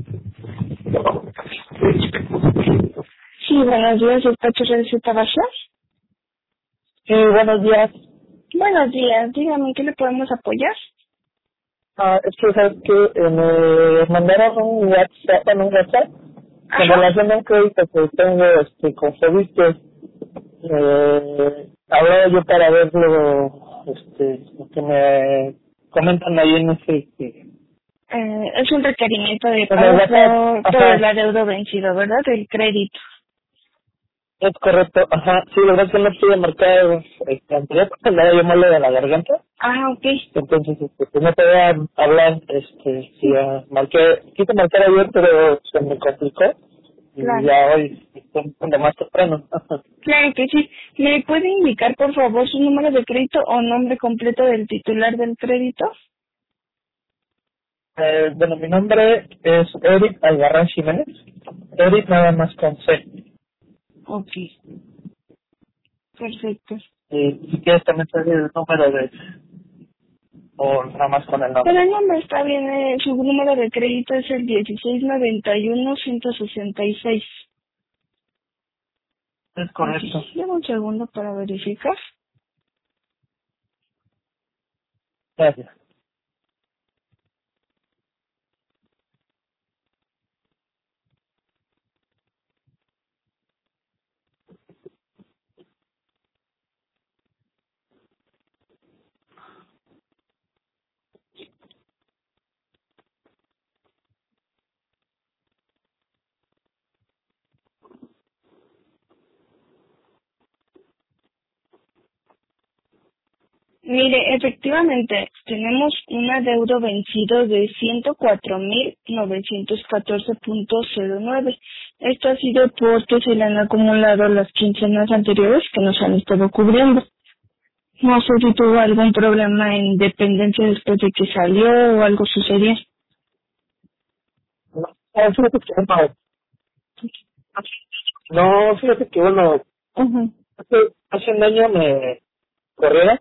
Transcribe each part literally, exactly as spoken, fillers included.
Sí, buenos días, despacho de Citabación. Sí, buenos días. Buenos días, dígame, ¿en qué le podemos apoyar? Ah, es que sabes que eh, me mandaron un WhatsApp, en un WhatsApp en Ajá. relación a un crédito que tengo este, con Fobiste. Eh, hablaba yo para ver lo, este, lo que me comentan ahí en ese, este, Eh, es un requerimiento de en el pago WhatsApp. por, por el Ajá, adeudo vencido, ¿verdad? Del crédito. es correcto. Ajá, sí, la verdad es que no pude marcar este, anterior porque andaba yo malo de la garganta. Ah, ok. Entonces, este, pues no podía hablar, este, sí, ya marqué, quise marcar ayer, pero se me complicó, y Claro. ya hoy estoy un poco más temprano. Claro que sí. ¿Me puede indicar, por favor, su número de crédito o nombre completo del titular del crédito? eh, bueno, mi nombre es Eric Albarrán Jiménez, Eric nada más con C, Ok, perfecto. y si quieres también te doy el número de, o nada más con el Pero nombre. el nombre está bien, eh, su número de crédito es el dieciséis noventa y uno ciento sesenta y seis. Es Ok, correcto. dame un segundo para verificar. Gracias. Mire, efectivamente, tenemos un adeudo vencido de ciento cuatro mil novecientos catorce punto cero nueve. Esto ha sido porque se le han acumulado las quincenas anteriores que nos han estado cubriendo. No sé si tuvo algún problema en dependencia después de que salió o algo sucedió. No, ah, fíjate que bueno, no, fíjate que bueno, Ujú. hace, hace un año me corrieron.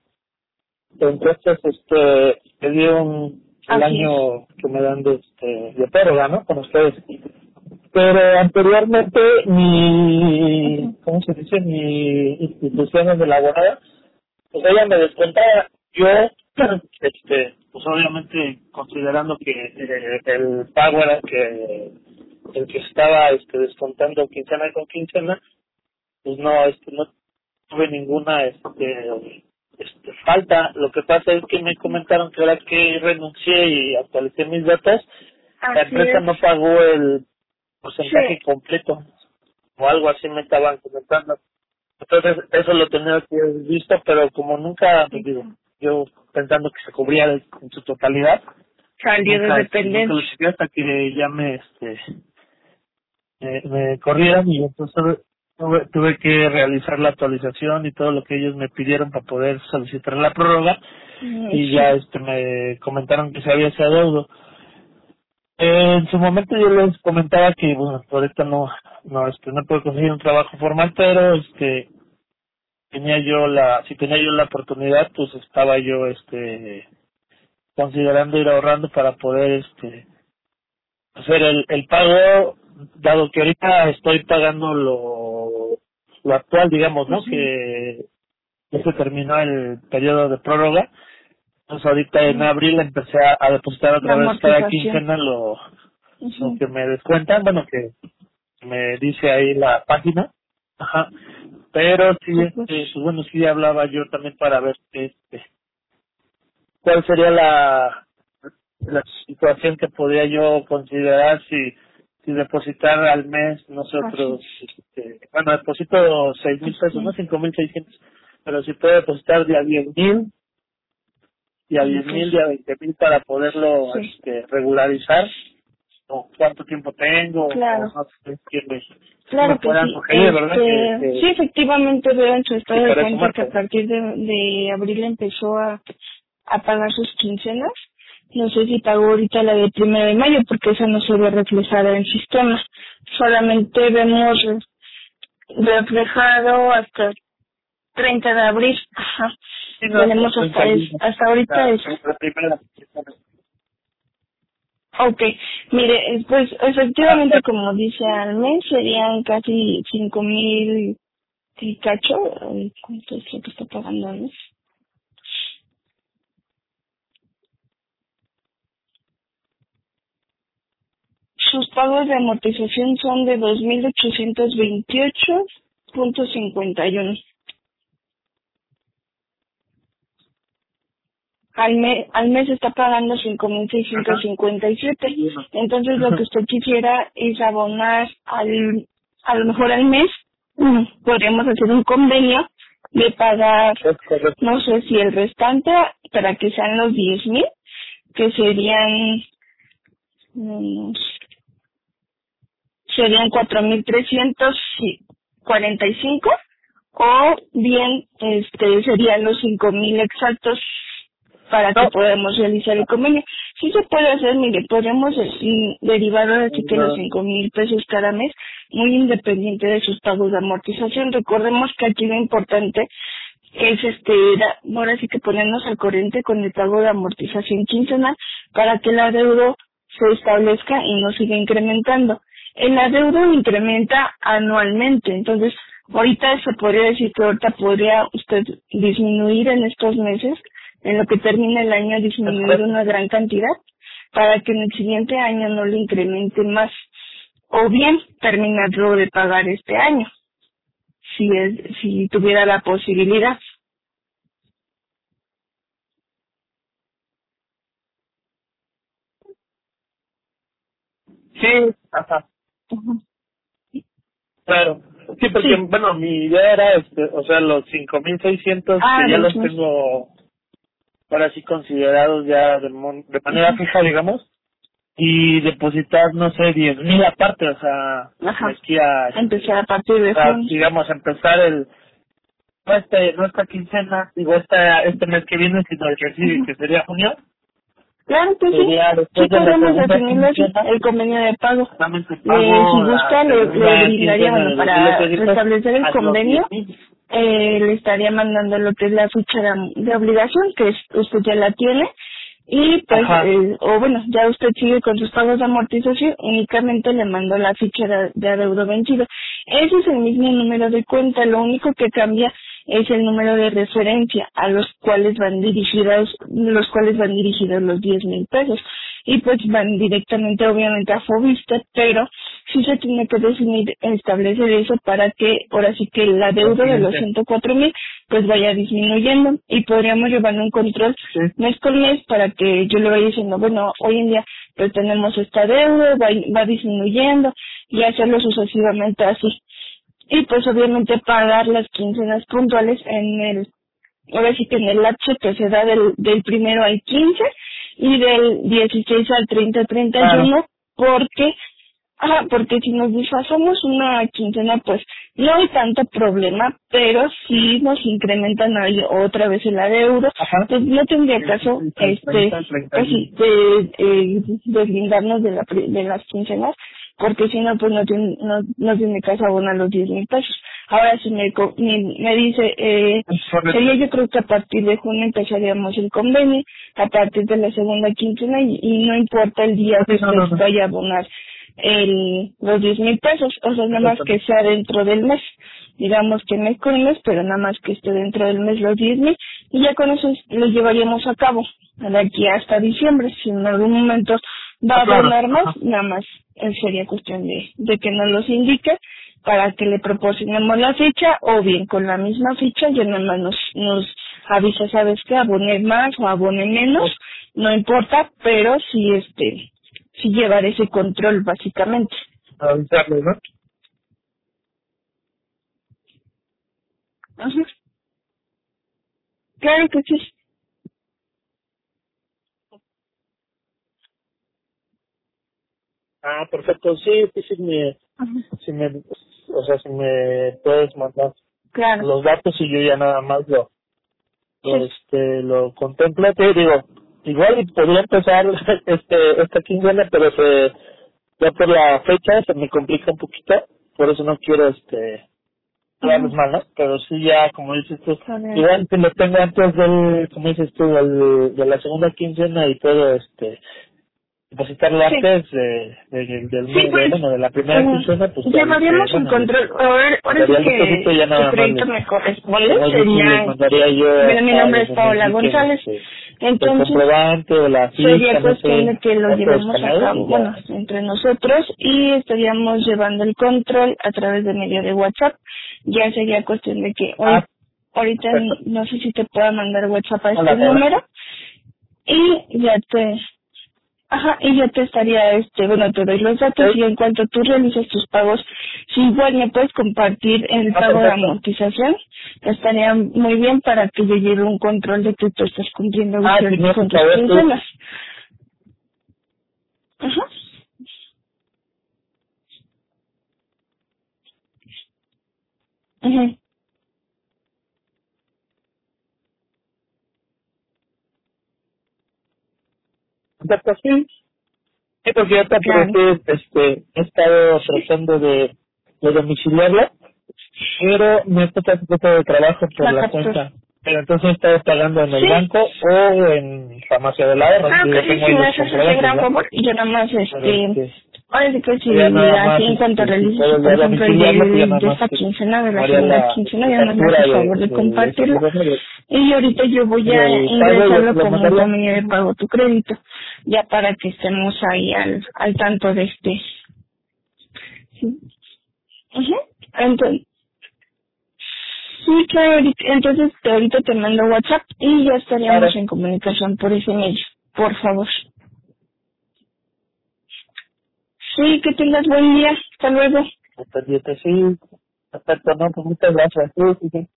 Entonces, este, me dio un, el Así es. año que me dan de, este, de prórroga, ¿no? Con ustedes. Pero anteriormente, mi, Ujú. ¿cómo se dice? Mi institución de la abogada, pues ella me descontaba. Yo, este, pues obviamente, considerando que eh, el pago era que, el que estaba, este, descontando quincena con quincena, pues no, este, no tuve ninguna este, este falta. Lo que pasa es que me comentaron que ahora que renuncié y actualicé mis datos, la Así empresa es. no pagó el porcentaje Sí. completo o algo así me estaban comentando. Entonces eso lo tenía que haber visto, pero como nunca, pues digo, Exacto. yo pensando que se cubría en su totalidad, Salió de nunca este, nunca lo dependencia. chequé hasta que ya me este me, me corrieron y entonces tuve, tuve que realizar la actualización y todo lo que ellos me pidieron para poder solicitar la prórroga Mm, y ya sí. este me comentaron que se había ese adeudo. Eh, en su momento yo les comentaba que bueno, ahorita no no este no puedo conseguir un trabajo formal, pero este tenía yo la si tenía yo la oportunidad, pues estaba yo este considerando ir ahorrando para poder este hacer el, el pago, dado que ahorita estoy pagando lo, lo actual, digamos, ¿no? Ujú. Que ya se terminó el periodo de prórroga. Entonces ahorita en Sí. abril empecé a, a depositar La otra vez cada amortización. quincena lo, lo Ujú. que me descuentan, bueno, que me dice ahí la página. Ajá. Pero sí, Sí, pues. este, pues bueno, sí hablaba yo también para ver este, cuál sería la, la situación que podría yo considerar si si depositar al mes Así nosotros es. este, bueno deposito seis mil pesos no Ujú. cinco mil seiscientos pero si puedo depositar de a diez mil y a diez Ok. mil y a veinte mil para poderlo Sí. este regularizar o cuánto tiempo tengo o Claro. no sé qué me, qué me Claro que puedan sí. sugerir verdad que, Este, sí, que, efectivamente veo en su que estado de para eso cuenta que marca a partir de, de abril empezó a, a pagar sus quincenas. No sé si pagó ahorita la de primero de mayo porque esa no se ve reflejada en el sistema. Solamente vemos reflejado hasta treinta de abril. Ajá. sí, no, hasta el Tenemos hasta es, treinta y uno hasta ahorita la, eso. la primera Ok, mire, eh, pues efectivamente como dice al mes serían casi cinco mil y cacho. Ay, ¿cuánto es lo que está pagando al mes? Sus pagos de amortización son de dos mil ochocientos veintiocho punto cincuenta y uno. Al mes, al mes está pagando cinco mil seiscientos cincuenta y siete. Entonces lo que usted quisiera es abonar al, a lo mejor al mes, mm, podríamos hacer un convenio de pagar, no sé si el restante, para que sean los diez mil, que serían, mm, serían cuatro mil trescientos cuarenta y cinco, o bien este serían los cinco mil exactos para que No, podamos realizar el convenio. Sí se puede hacer, mire, podemos eh, derivar ahora sí que los cinco mil pesos cada mes, muy independiente de sus pagos de amortización. Recordemos que aquí lo importante es este, da- ahora sí que ponernos al corriente con el pago de amortización quincenal para que el adeudo se establezca y no siga incrementando. El adeudo incrementa anualmente, entonces ahorita se podría decir que ahorita podría usted disminuir en estos meses, en lo que termina el año disminuir una gran cantidad para que en el siguiente año no le incremente más, o bien terminarlo de pagar este año si es si tuviera la posibilidad. sí, ajá, Ujú. claro. Sí, porque, Sí. bueno, mi idea era, este, o sea, los cinco mil seiscientos Ah, que ya los los meses. tengo ahora sí considerados ya de, mon- de manera Ujú. fija, digamos, y depositar, no sé, diez mil aparte, o sea, de Ajá. aquí a, este, Empezar a partir de a, junio. digamos, empezar el, no este, no esta quincena, digo, esta, este mes que viene, sino el que sigue, Ujú. que sería junio, Claro que sí. sería Sí después de la podemos segunda definirlo así, quincena, el convenio de pago. solamente Le, si pago la gusta, le, le segunda brindaría, quincena bueno, de dos mil para ochocientos restablecer el a los diez convenio, mil. eh, le estaría mandando lo que es la ficha de, de obligación, que es- usted ya la tiene, y pues, Ajá, eh, o bueno, ya usted sigue con sus pagos de amortización, únicamente le mando la ficha de, de adeudo vencido. Ese es el mismo número de cuenta, lo único que cambia es el número de referencia a los cuales van dirigidos, los cuales van dirigidos los diez mil pesos. Y pues van directamente obviamente a Fobiste, pero sí se tiene que definir, establecer eso para que ahora sí que la lo deuda de los siguiente. ciento cuatro mil pues vaya disminuyendo y podríamos llevar un control Sí. mes con mes para que yo le vaya diciendo, bueno, hoy en día pues tenemos esta deuda, va, va disminuyendo y hacerlo sucesivamente así. Y pues obviamente pagar las quincenas puntuales en el, ahora sí que en el lapso que se da del, del primero al quince y del dieciséis al treinta treinta y Claro. uno porque, ajá, porque si nos disfrazamos una quincena pues no hay tanto problema, pero si nos incrementan ahí otra vez el adeudo, Ajá. pues no tendría caso este treinta, treinta pues y uno. sí, de, eh, deslindarnos de, la, pri- de las quincenas, porque si no, pues no tiene, no, no tiene caso abonar los diez mil pesos. Ahora si me, co- me, me dice, eh, Es correcto. sería yo creo que a partir de junio empezaríamos el convenio, a partir de la segunda quincena, y, y no importa el día que Sí, no, usted no, no. vaya a abonar el, los diez mil pesos, o sea, nada más que Exactamente. sea dentro del mes, digamos que mes con mes, pero nada más que esté dentro del mes los diez mil, y ya con eso lo llevaríamos a cabo de aquí hasta diciembre. Si en algún momento va a Ah, claro. abonar más, Ajá. nada más eh, sería cuestión de, de que nos los indique para que le proporcionemos la ficha, o bien con la misma ficha ya nada más nos, nos avisa, sabes que abone más o abone menos, no importa, pero sí este sí llevar ese control básicamente. Avisarle, ¿no? Ajá. Claro que sí. Ah, perfecto. Sí, sí, sí, me, Ajá. si me, o sea, si me puedes mandar Claro, los datos y yo ya nada más lo, lo sí. este, lo contemplo. Te digo, igual y podría empezar este, esta quincena, pero se, ya por la fecha se me complica un poquito, por eso no quiero, este, Ajá. las manos, pero sí ya, como dices tú, Está bien. igual que lo tengo antes del, como dices tú, del, de la segunda quincena y todo, este, depositarlo Sí. antes de, de, de, del Sí, mes de, pues, bueno, de la primera mm, quincena, pues ya, llevaríamos este, el bueno, control. Ahora, ahora sí daría el depósito y ya que nada tu más crédito les, me corresponde. como dices, les Sería, mandaría yo mira, mi a nombre los es Paola indiquen González. este, el Entonces, comprobante o la sería ficha, no cuestión de sé, que lo datos llevemos a escaneados cabo, y bueno, ya. entre nosotros, y estaríamos llevando el control a través de medio de WhatsApp. Ya sería cuestión de que hoy, Ah, ahorita perfecto. no sé si te pueda mandar WhatsApp a este Hola, Paola. número, y ya te, ajá, y ya te estaría, este, bueno, te doy los datos y Sí. en cuanto tú realices tus pagos, si igual me puedes compartir el Ah, pago de perfecto. amortización, estaría muy bien para que yo lleve un control de que tú estás cumpliendo Ah, si me con haces tus saber tú. quincenas. Ajá. Ajá. Perfecto, sí. Sí, porque yo te Claro. aproveché, este, he estado tratando de, de domiciliarlo, pero me ha costado un poco de trabajo por La la captura. cuenta. Pero entonces he estado pagando en el Sí. banco o en farmacia del ahorro. Ah, Yo ok, ya sí, tengo sí, ahí me los haces ese comprobantes, gran ¿verdad? favor y yo nada más, Pero este, este, ahora sí que ya si nada así más, en cuanto este, si realices, puedo por ya ejemplo, el domiciliarlo, pues ya de, nada de más esta que quincena, de la haría segunda la, quincena, la ya nos factura haces de, favor de de, de ese compartirlo. teléfono de- Y ahorita yo voy a del pago, lo, ingresarlo lo como un mandaría. medio de pago tu crédito, ya para que estemos ahí al, al tanto de este. Sí. Ujú. Entonces, sí, claro, ahorita- entonces te- ahorita te mando WhatsApp y ya estaríamos Claro, en comunicación por ese medio, por favor. Sí, que tengas buen día. Hasta luego. hasta dieta, sí, perfecto, no, pues muchas gracias. Sí, sí, sí.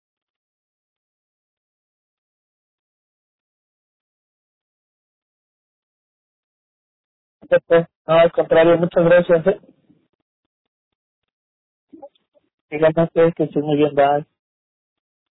Perfecto. No, al contrario, muchas gracias. ¿eh? Igualmente, que estés muy bien, bye.